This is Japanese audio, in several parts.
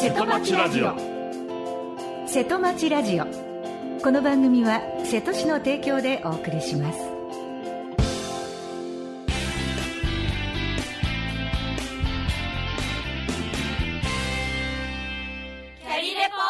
瀬戸町ラジオ。 瀬戸町ラジオ。この番組は瀬戸市の提供でお送りします。 キャリレポ。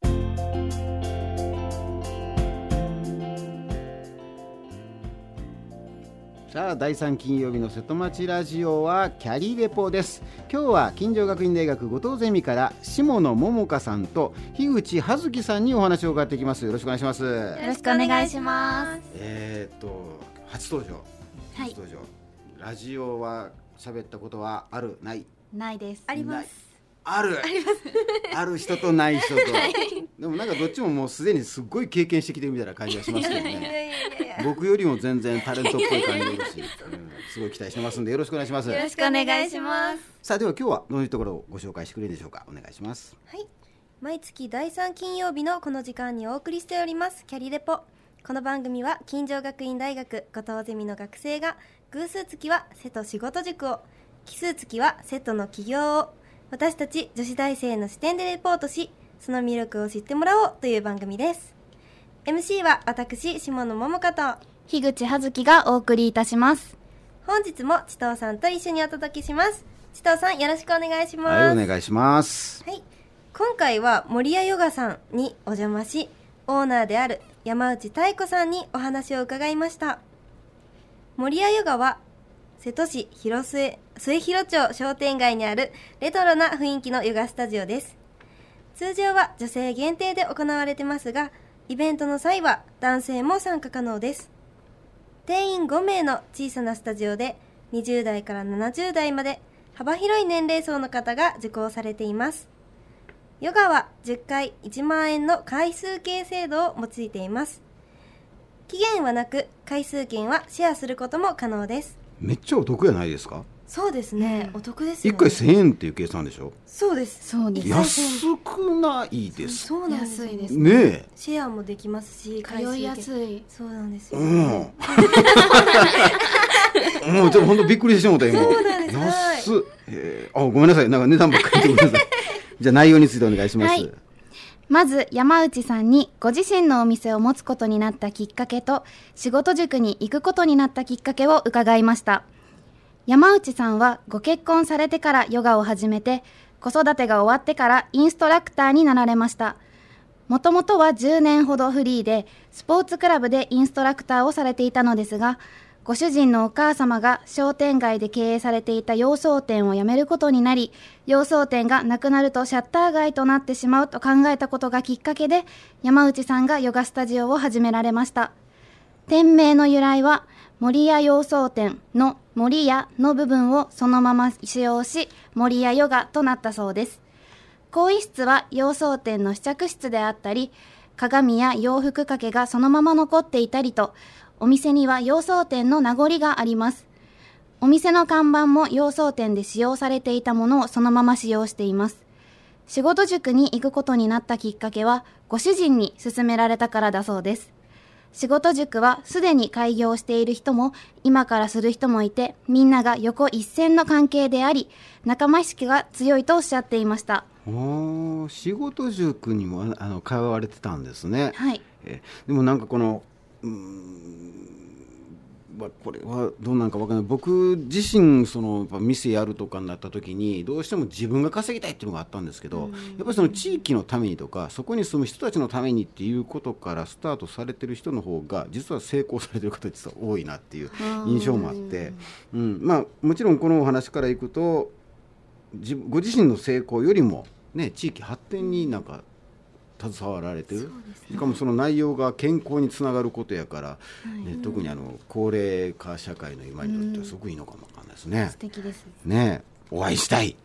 さあ第3金曜日の瀬戸町ラジオはキャリレポです。今日は金城学院大学後藤ゼミから下野桃香さんと樋口葉月さんにお話を伺っていきます。よろしくお願いします。 よろしくお願いします。 初登場、ラジオは喋ったことはあるない？ ないです。 あります。あるある人とない人と、でもなんかどっちももうすでにすっごい経験してきてるみたいな感じがしますけどね。僕よりも全然タレントっぽい感じがするし、すごい期待してますんでよろしくお願いします。 よろしくお願いします。 さあでは今日はどういうところをご紹介してくれるでしょうか。お願いします。 はい、毎月第3金曜日のこの時間にお送りしておりますキャリレポ。この番組は金城学院大学後藤ゼミの学生が偶数月は瀬戸仕事塾を、奇数月は瀬戸の起業を、私たち女子大生の視点でレポートし、その魅力を知ってもらおうという番組です。 MC は私下野桃香と樋口葉月がお送りいたします。 本日も千藤さんと一緒にお届けします。千藤さんよろしくお願いします。 はい、お願いします。 はい、今回は守谷ヨガさんにお邪魔し、オーナーである山内妙子さんにお話を伺いました。守谷ヨガは瀬戸市末広町商店街にあるレトロな雰囲気のヨガスタジオです。通常は女性限定で行われてますが、イベントの際は男性も参加可能です。定員5名の小さなスタジオで20代から70代まで幅広い年齢層の方が受講されています。ヨガは10回1万円の回数券制度を用いています。期限はなく回数券はシェアすることも可能です。 めっちゃお得やないですか。 そうですね、お得ですよね。 1回1000円っていう計算でしょ。 そうです。 そうです。 安くないです。 そうなんですよ。 安いですねえ。 シェアもできますし、 通いやすい。 そうなんですよ。 もうちょっと本当びっくりしてもた今。 そうなんです。 安っ。ごめんなさい、なんか値段ばっかり言ってください。じゃあ内容についてお願いします。 はい、まず山内さんにご自身のお店を持つことになったきっかけと、仕事塾に行くことになったきっかけを伺いました。山内さんはご結婚されてからヨガを始めて、子育てが終わってからインストラクターになられました。もともとは10年ほどフリーでスポーツクラブでインストラクターをされていたのですが、ご主人のお母様が商店街で経営されていた洋装店を辞めることになり、洋装店がなくなるとシャッター街となってしまうと考えたことがきっかけで、山内さんがヨガスタジオを始められました。店名の由来は守谷洋装店の守谷の部分をそのまま使用し、守谷ヨガとなったそうです。更衣室は洋装店の試着室であったり、鏡や洋服掛けがそのまま残っていたりと、お店には洋装店の名残があります。お店の看板も洋装店で使用されていたものをそのまま使用しています。仕事塾に行くことになったきっかけは、ご主人に勧められたからだそうです。仕事塾はすでに開業している人も今からする人もいて、みんなが横一線の関係であり、仲間意識が強いとおっしゃっていました。 仕事塾にも通われてたんですね。 はい。 でもなんかこのこれはどうなんか分からない。僕自身その店やるとかになった時にどうしても自分が稼ぎたいっていうのがあったんですけど、やっぱりその地域のためにとかそこに住む人たちのためにっていうことからスタートされてる人の方が実は成功されてる方実は多いなっていう印象もあって、もちろんこのお話からいくとご自身の成功よりも、ね、地域発展になんか携わられてる、しかもその内容が健康につながることやから、特に高齢化社会の今にとってはすごくいいのかもわかんないですね。 素敵ですね。お会いしたい。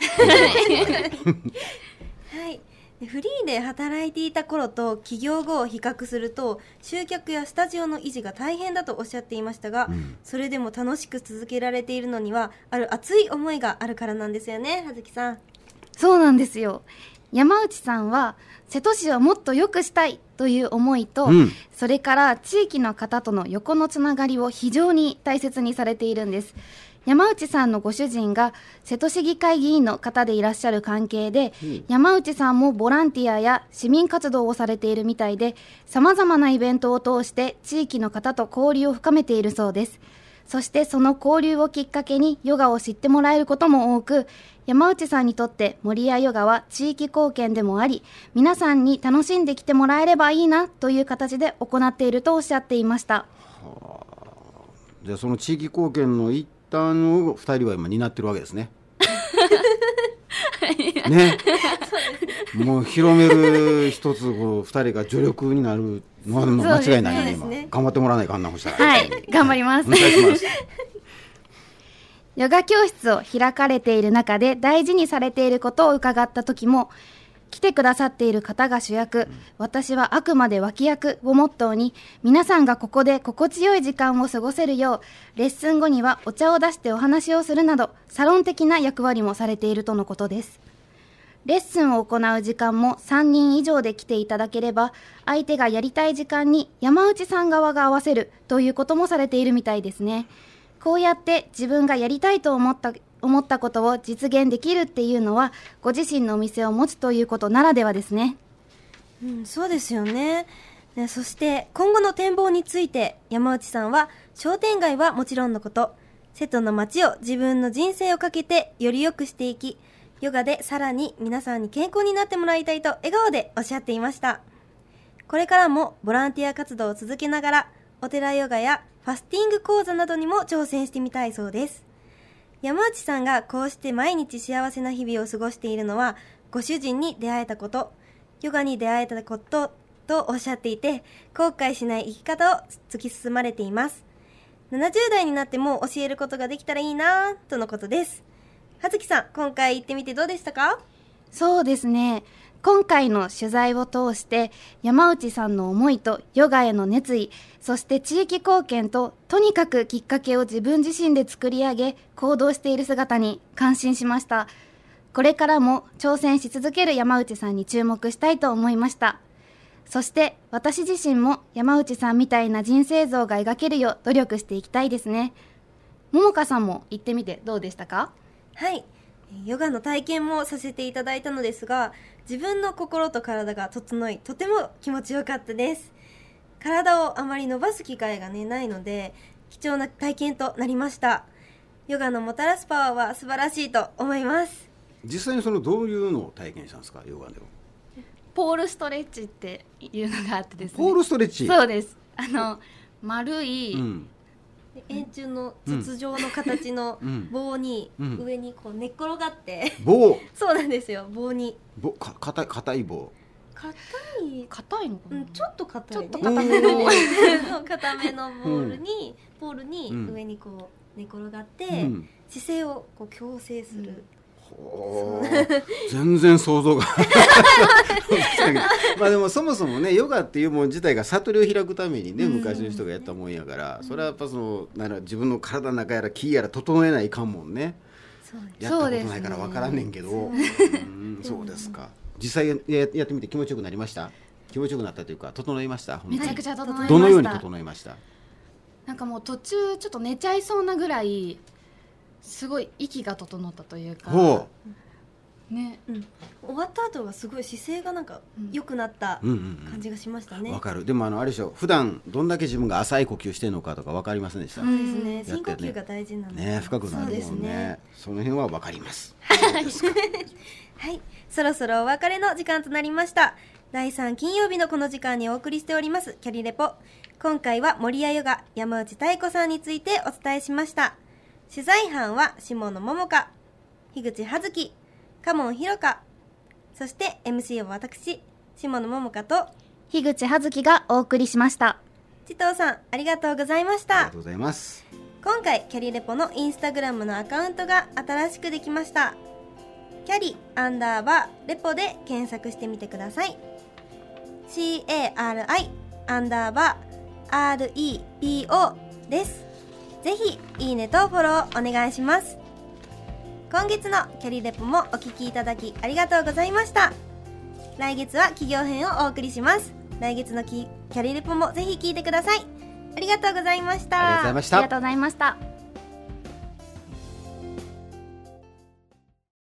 はい、フリーで働いていた頃と起業後を比較すると集客やスタジオの維持が大変だとおっしゃっていましたが、それでも楽しく続けられているのにはある熱い思いがあるからなんですよね、葉月さん。 そうなんですよ。山内さんは瀬戸市をもっと良くしたいという思いと、それから地域の方との横のつながりを非常に大切にされているんです。 山内さんのご主人が瀬戸市議会議員の方でいらっしゃる関係で、山内さんもボランティアや市民活動をされているみたいで、様々なイベントを通して地域の方と交流を深めているそうです。そしてその交流をきっかけにヨガを知ってもらえることも多く、山内さんにとって守谷ヨガは地域貢献でもあり、皆さんに楽しんできてもらえればいいなという形で行っているとおっしゃっていました。 じゃあその地域貢献の一端を2人は今担ってるわけですね。ね、もう広める一つ2人が助力になるのは間違いないね。今頑張ってもらわないかんな。ほしたらはい頑張ります。 お願いします。 ヨガ教室を開かれている中で大事にされていることを伺った時も、来てくださっている方が主役、私はあくまで脇役をモットーに、皆さんがここで心地よい時間を過ごせるよう、レッスン後にはお茶を出してお話をするなど、サロン的な役割もされているとのことです。レッスンを行う時間も3人以上で来ていただければ、相手がやりたい時間に山内さん側が合わせるということもされているみたいですね。こうやって自分がやりたいと思ったことを実現できるっていうのは、ご自身のお店を持つということならではですね。 そうですよね。そして今後の展望について山内さんは、商店街はもちろんのこと、瀬戸の町を自分の人生をかけてより良くしていき、ヨガでさらに皆さんに健康になってもらいたいと笑顔でおっしゃっていました。これからもボランティア活動を続けながら、お寺ヨガやファスティング講座などにも挑戦してみたいそうです。山内さんがこうして毎日幸せな日々を過ごしているのは、ご主人に出会えたこと、ヨガに出会えたこととおっしゃっていて、後悔しない生き方を突き進まれています。70代になっても教えることができたらいいなとのことです。葉月さん、今回行ってみてどうでしたか？ そうですね、今回の取材を通して山内さんの思いとヨガへの熱意、そして地域貢献と、とにかくきっかけを自分自身で作り上げ行動している姿に感心しました。これからも挑戦し続ける山内さんに注目したいと思いました。そして私自身も山内さんみたいな人生像が描けるよう努力していきたいですね。ももかさんも行ってみてどうでしたか？ はい、ヨガの体験もさせていただいたのですが、自分の心と体が整い、とても気持ちよかったです。体をあまり伸ばす機会がないので、貴重な体験となりました。ヨガのもたらすパワーは素晴らしいと思います。 実際にそのどういうのを体験したんですか、ヨガでは？ ポールストレッチっていうのがあってですね。 ポールストレッチ？ そうです。丸い、 円柱の筒状の形の棒に上にこう寝っ転がって、 棒そうなんですよ、棒に硬い棒、 硬いのかな、 ちょっと硬い、ね、 ちょっと硬めの硬めのポールに上にこう寝転がって、姿勢をこう矯正する、 全然想像がまあでもそもそもね、ヨガっていうもの自体が悟りを開くためにね、昔の人がやったもんやから、それはやっぱ自分の体の中やら気やら整えないかんもんね。やったことないから分からんねんけど、そうですか。実際やってみて気持ちよくなりました？気持ちよくなったというか、整いました？ めちゃくちゃ整いました。 どのように整いました？ なんかもう途中ちょっと寝ちゃいそうなぐらい、すごい息が整ったというか、ね、 終わった後はすごい姿勢がなんか良くなった感じがしましたね。 わかる。でもあれでしょ、普段どんだけ自分が浅い呼吸してるのかとか分かりませんでした？ そうですね、深呼吸が大事なんですね。深くなるもんね。その辺は分かります。 はい、そろそろお別れの時間となりました。第3金曜日のこの時間にお送りしておりますキャリレポ。今回は守谷ヨガ山内妙子さんについてお伝えしました。取材班は下野桃香、樋口葉月、嘉門ひろか、そして MC は私下野桃香と樋口葉月がお送りしました。 千藤さん、ありがとうございました。 ありがとうございます。 今回キャリレポのインスタグラムのアカウントが新しくできました。キャリ_レポで検索してみてください。CARI _REPO です。ぜひいいねとフォローお願いします。今月のキャリレポもお聞きいただきありがとうございました。来月は企業編をお送りします。来月のキャリレポもぜひ聞いてください。ありがとうございました。 ありがとうございました。 ありがとうございました。